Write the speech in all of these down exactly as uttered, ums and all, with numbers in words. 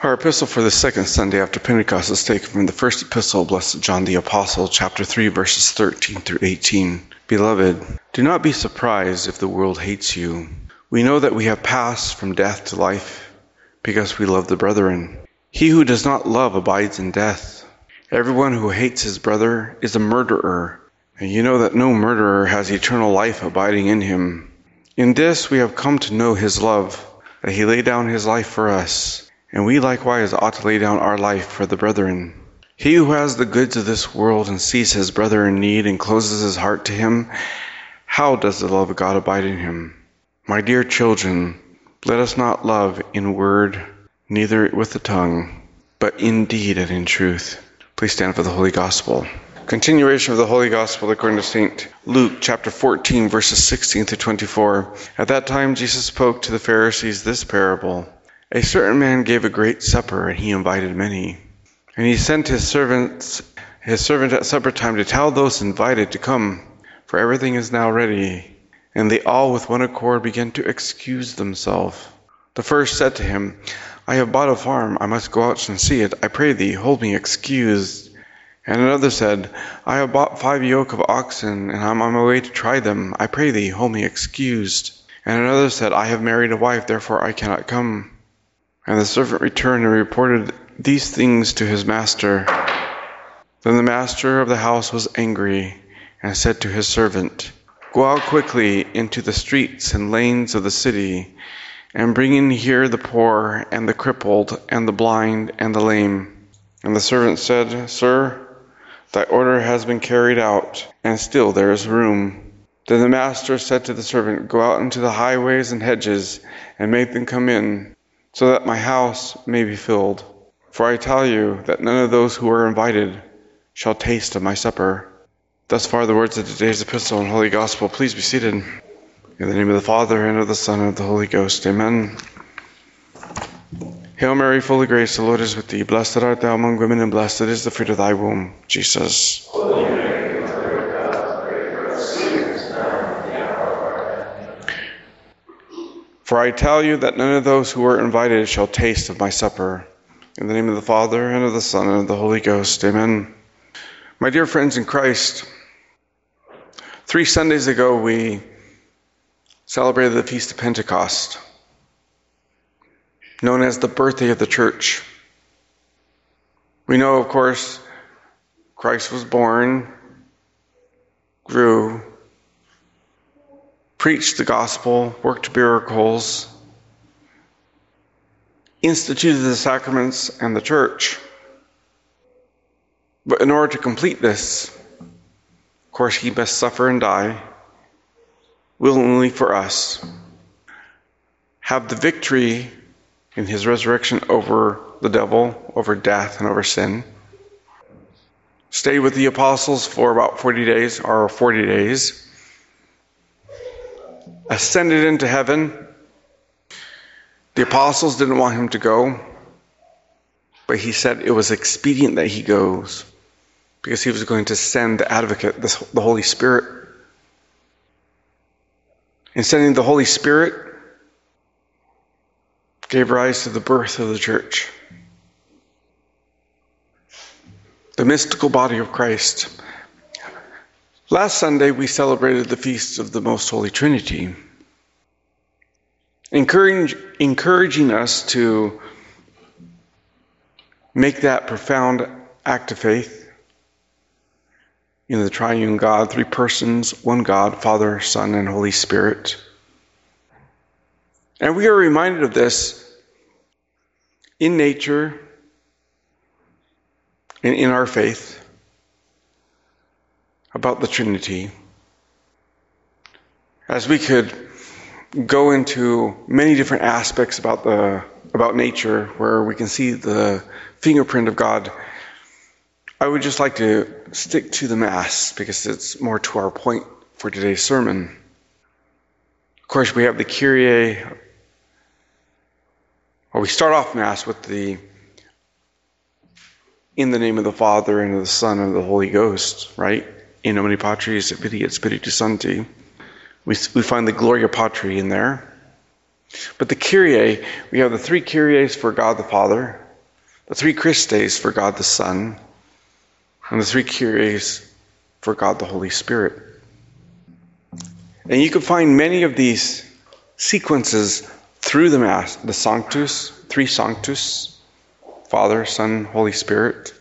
Our epistle for the second Sunday after Pentecost is taken from the first epistle of Blessed John the Apostle, chapter three, verses thirteen through eighteen. Beloved, do not be surprised if the world hates you. We know that we have passed from death to life because we love the brethren. He who does not love abides in death. Everyone who hates his brother is a murderer, and you know that no murderer has eternal life abiding in him. In this we have come to know his love, that he laid down his life for us. And we likewise ought to lay down our life for the brethren. He who has the goods of this world and sees his brother in need and closes his heart to him, how does the love of God abide in him? My dear children, let us not love in word, neither with the tongue, but in deed and in truth. Please stand for the Holy Gospel. Continuation of the Holy Gospel according to Saint Luke, chapter fourteen, verses sixteen to twenty-four. At that time Jesus spoke to the Pharisees this parable. A certain man gave a great supper, and he invited many. And he sent his servants, his servant at supper time to tell those invited to come, for everything is now ready. And they all with one accord began to excuse themselves. The first said to him, I have bought a farm, I must go out and see it. I pray thee, hold me excused. And another said, I have bought five yoke of oxen, and I am on my way to try them. I pray thee, hold me excused. And another said, I have married a wife, therefore I cannot come. And the servant returned and reported these things to his master. Then the master of the house was angry and said to his servant, Go out quickly into the streets and lanes of the city, and bring in here the poor and the crippled and the blind and the lame. And the servant said, Sir, thy order has been carried out, and still there is room. Then the master said to the servant, Go out into the highways and hedges, and make them come in, so that my house may be filled. For I tell you that none of those who are invited shall taste of my supper. Thus far the words of today's epistle and Holy Gospel. Please be seated. In the name of the Father, and of the Son, and of the Holy Ghost. Amen. Hail Mary, full of grace, the Lord is with thee. Blessed art thou among women, and blessed is the fruit of thy womb, Jesus. Holy Mary, Mother of God, pray for us sinners now and at the hour of our death. For I tell you that none of those who are invited shall taste of my supper. In the name of the Father, and of the Son, and of the Holy Ghost. Amen. My dear friends in Christ, three Sundays ago we celebrated the Feast of Pentecost, known as the birthday of the Church. We know, of course, Christ was born, grew, preached the gospel, worked miracles, instituted the sacraments and the church. But in order to complete this, of course, he must suffer and die willingly for us, have the victory in his resurrection over the devil, over death, and over sin, stay with the apostles for about forty days, or forty days, ascended into heaven. The apostles didn't want him to go, but he said it was expedient that he goes because he was going to send the advocate, the Holy Spirit. In sending the Holy Spirit, gave rise to the birth of the church, the mystical body of Christ. Last Sunday, we celebrated the Feast of the Most Holy Trinity, encourage, encouraging us to make that profound act of faith in the triune God, three persons, one God, Father, Son, and Holy Spirit. And we are reminded of this in nature and in our faith about the Trinity. As we could go into many different aspects about the about nature where we can see the fingerprint of God, I would just like to stick to the Mass because it's more to our point for today's sermon. Of course, we have the Kyrie. Well, we start off Mass with the in the name of the Father, and of the Son, and of the Holy Ghost, right? In nomine Patris et Filii et Spiritus Sancti. We, we find the Gloria Patri in there. But the Kyrie, we have the three Kyries for God the Father, the three Christes for God the Son, and the three Kyries for God the Holy Spirit. And you can find many of these sequences through the Mass, the Sanctus, three Sanctus, Father, Son, Holy Spirit,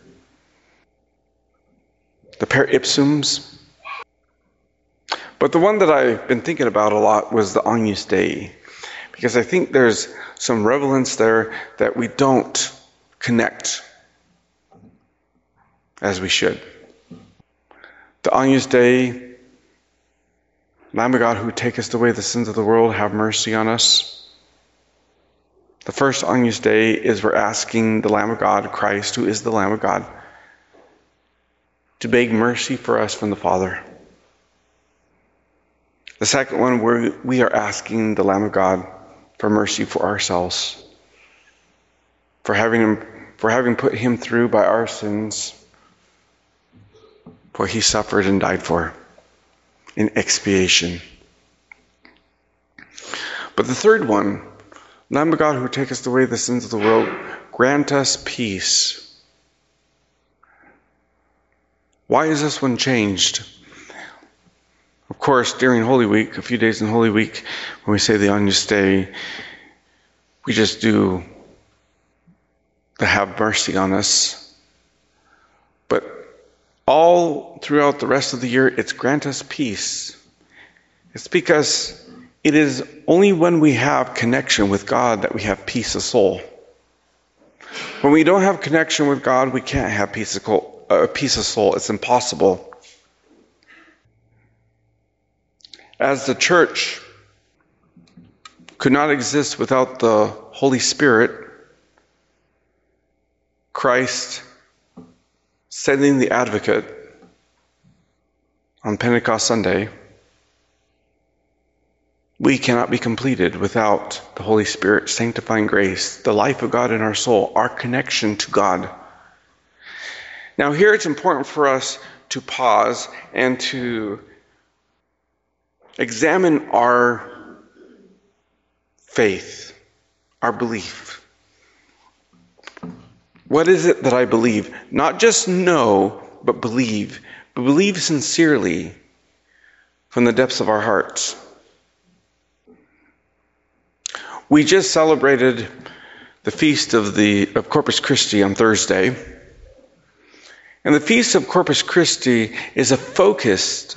the Per Ipsums. But the one that I've been thinking about a lot was the Agnus Dei, because I think there's some relevance there that we don't connect as we should. The Agnus Dei, Lamb of God who takest away the sins of the world, have mercy on us. The first Agnus Dei is we're asking the Lamb of God, Christ, who is the Lamb of God, to beg mercy for us from the Father. The second one, where we are asking the Lamb of God for mercy for ourselves, for having him, for having put him through by our sins, for he suffered and died for in expiation. But the third one, Lamb of God who takest away the sins of the world, grant us peace. Why is this one changed? Of course, during Holy Week, a few days in Holy Week, when we say the Agnus Dei, we just do the have mercy on us. But all throughout the rest of the year, it's grant us peace. It's because it is only when we have connection with God that we have peace of soul. When we don't have connection with God, we can't have peace of, uh, peace of soul. It's impossible. As the church could not exist without the Holy Spirit, Christ sending the Advocate on Pentecost Sunday, we cannot be completed without the Holy Spirit sanctifying grace, the life of God in our soul, our connection to God. Now here it's important for us to pause and to examine our faith, our belief. What is it that I believe? Not just know, but believe. But believe sincerely from the depths of our hearts. We just celebrated the feast of the of Corpus Christi on Thursday. And the feast of Corpus Christi is a focused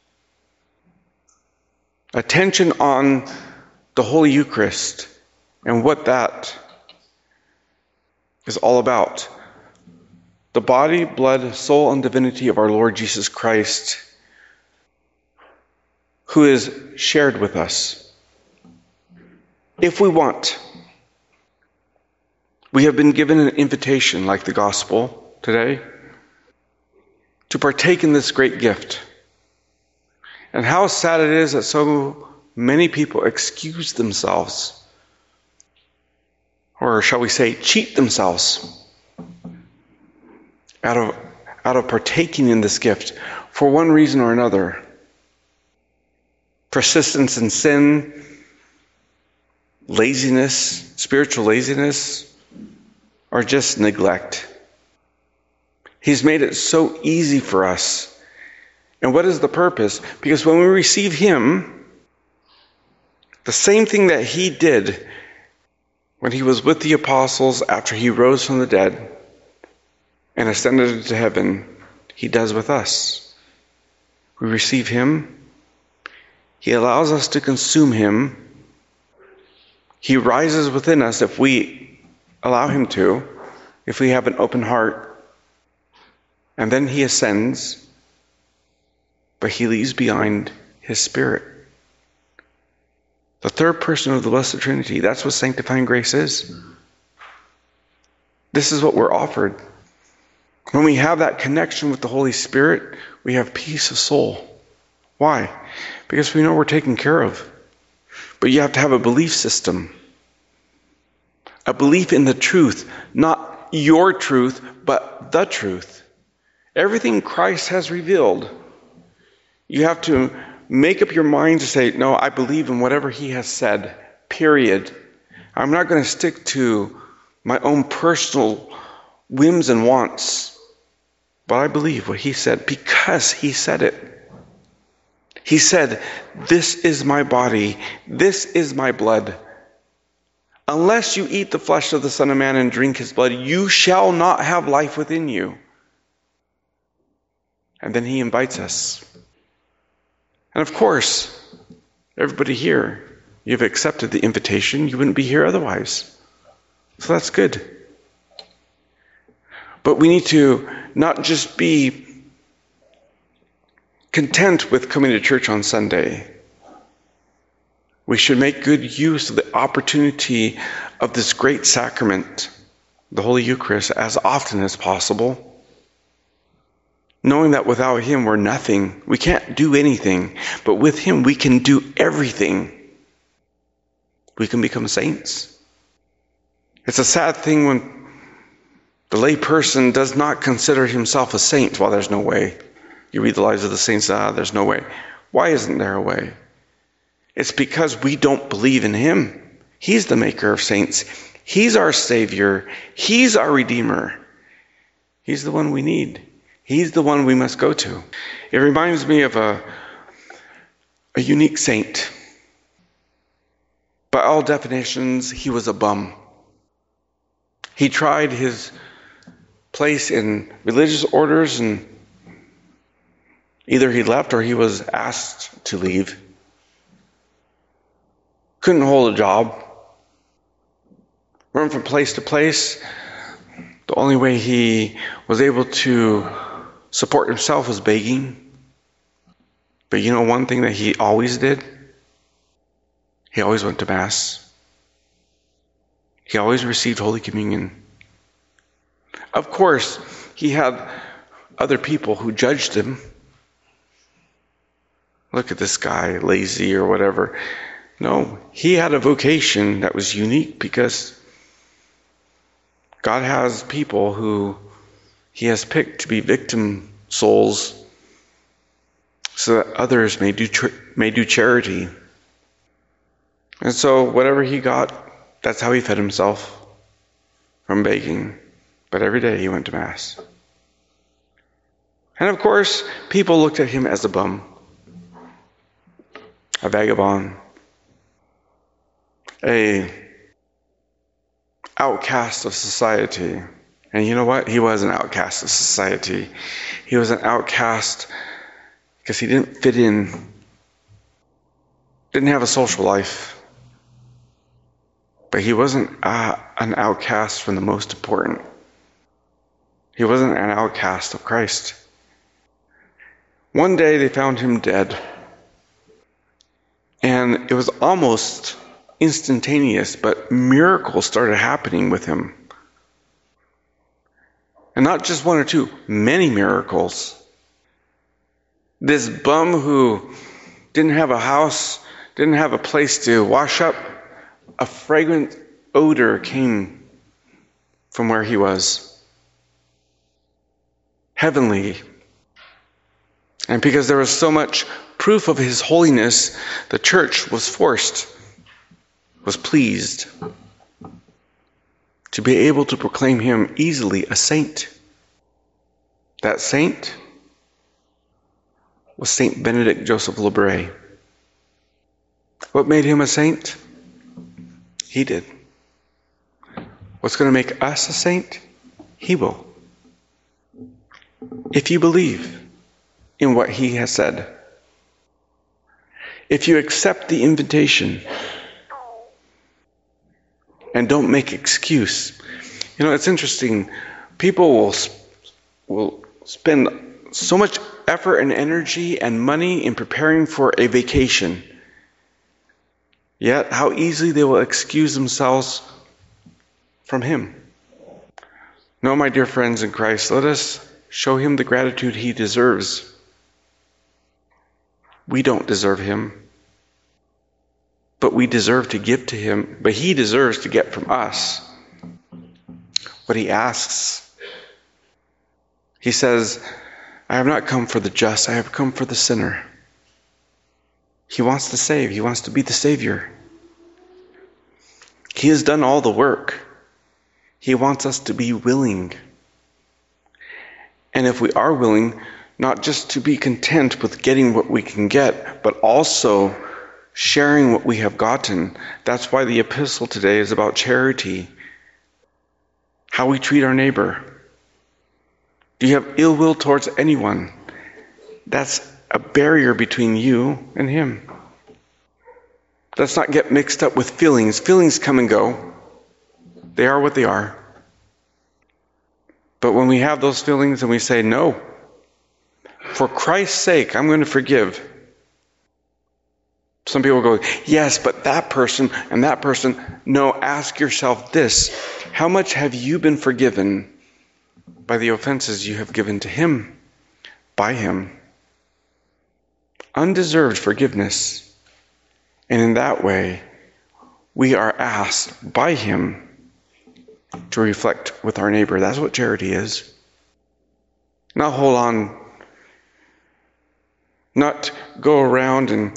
attention on the Holy Eucharist and what that is all about. The body, blood, soul, and divinity of our Lord Jesus Christ, who is shared with us. If we want, we have been given an invitation, like the gospel today, to partake in this great gift. And how sad it is that so many people excuse themselves, or shall we say, cheat themselves out of, out of partaking in this gift for one reason or another. Persistence in sin, laziness, spiritual laziness, or just neglect. He's made it so easy for us. And what is the purpose? Because when we receive Him, the same thing that He did when He was with the apostles after He rose from the dead and ascended into heaven, He does with us. We receive Him. He allows us to consume Him. He rises within us if we allow Him to, if we have an open heart. And then He ascends, but He leaves behind His Spirit. The third person of the Blessed Trinity. That's what sanctifying grace is. This is what we're offered. When we have that connection with the Holy Spirit, we have peace of soul. Why? Because we know we're taken care of. But you have to have a belief system. A belief in the truth. Not your truth, but the truth. Everything Christ has revealed. You have to make up your mind to say, no, I believe in whatever He has said, period. I'm not going to stick to my own personal whims and wants. But I believe what he said because he said it. He said, "This is my body. This is my blood. Unless you eat the flesh of the Son of Man and drink his blood, you shall not have life within you." And then he invites us. And of course, everybody here, you've accepted the invitation. You wouldn't be here otherwise. So that's good. But we need to not just be content with coming to church on Sunday. We should make good use of the opportunity of this great sacrament, the Holy Eucharist, as often as possible. Knowing that without him we're nothing. We can't do anything. But with him we can do everything. We can become saints. It's a sad thing when the lay person does not consider himself a saint. Well, there's no way. You read the lives of the saints, ah, there's no way. Why isn't there a way? It's because we don't believe in him. He's the maker of saints. He's our Savior. He's our Redeemer. He's the one we need. He's the one we must go to. It reminds me of a, a unique saint. By all definitions, he was a bum. He tried his place in religious orders, and either he left or he was asked to leave. Couldn't hold a job. Run from place to place. The only way he was able to support himself was begging. But you know one thing that he always did? He always went to Mass. He always received Holy Communion. Of course, he had other people who judged him. Look at this guy, lazy or whatever. No, he had a vocation that was unique because God has people who he has picked to be victim souls so that others may do tr- may do charity. And so whatever he got, that's how he fed himself, from begging. But every day he went to Mass. And of course, people looked at him as a bum, a vagabond, a outcast of society. And you know what? He was an outcast of society. He was an outcast because he didn't fit in, didn't have a social life. But he wasn't uh, an outcast from the most important. He wasn't an outcast of Christ. One day they found him dead. And it was almost instantaneous, but miracles started happening with him. And not just one or two, many miracles. This bum who didn't have a house, didn't have a place to wash up, a fragrant odor came from where he was. Heavenly. And because there was so much proof of his holiness, the church was forced, was pleased to be able to proclaim him easily a saint. That saint was Saint Benedict Joseph Labre. What made him a saint? He did. What's going to make us a saint? He will. If you believe in what he has said, if you accept the invitation and don't make excuse. You know, it's interesting. People will will spend so much effort and energy and money in preparing for a vacation. Yet, how easily they will excuse themselves from him. No, my dear friends in Christ, let us show him the gratitude he deserves. We don't deserve him, but we deserve to give to him, but he deserves to get from us what he asks. He says, I have not come for the just, I have come for the sinner. He wants to save. He wants to be the Savior. He has done all the work. He wants us to be willing And if we are willing, not just to be content with getting what we can get, but also sharing what we have gotten. That's why the epistle today is about charity. How we treat our neighbor. Do you have ill will towards anyone? That's a barrier between you and him. Let's not get mixed up with feelings. Feelings come and go. They are what they are. But when we have those feelings and we say, no, for Christ's sake, I'm going to forgive. Some people go, yes, but that person and that person. No, ask yourself this. How much have you been forgiven by the offenses you have given to him, by him? Undeserved forgiveness. And in that way, we are asked by him to reflect with our neighbor. That's what charity is. Not hold on. Not go around and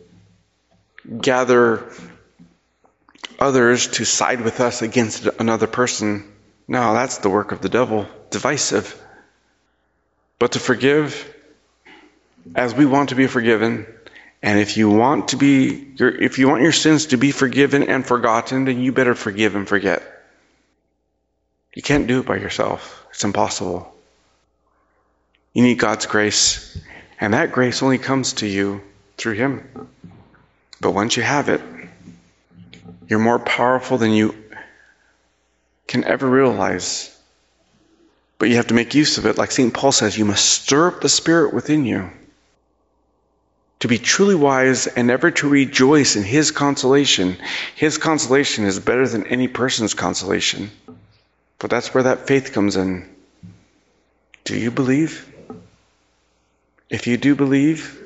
gather others to side with us against another person. No, that's the work of the devil. Divisive. But to forgive as we want to be forgiven. And if you want to be, your, if you want your sins to be forgiven and forgotten, then you better forgive and forget. You can't do it by yourself. It's impossible. You need God's grace. And that grace only comes to you through him. But once you have it, you're more powerful than you can ever realize. But you have to make use of it. Like Saint Paul says, you must stir up the Spirit within you to be truly wise and ever to rejoice in his consolation. His consolation is better than any person's consolation. But that's where that faith comes in. Do you believe? If you do believe,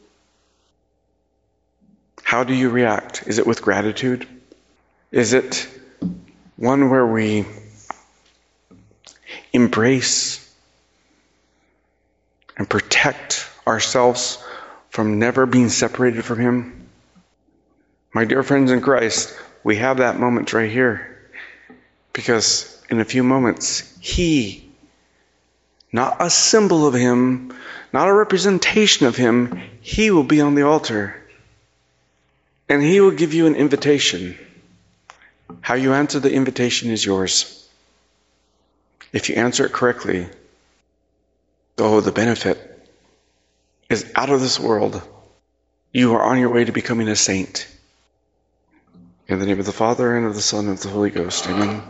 how do you react? Is it with gratitude? Is it one where we embrace and protect ourselves from never being separated from him? My dear friends in Christ, we have that moment right here. Because in a few moments, he, not a symbol of him, not a representation of him, he will be on the altar. And he will give you an invitation. How you answer the invitation is yours. If you answer it correctly, oh, the benefit is out of this world. You are on your way to becoming a saint. In the name of the Father, and of the Son, and of the Holy Ghost. Amen.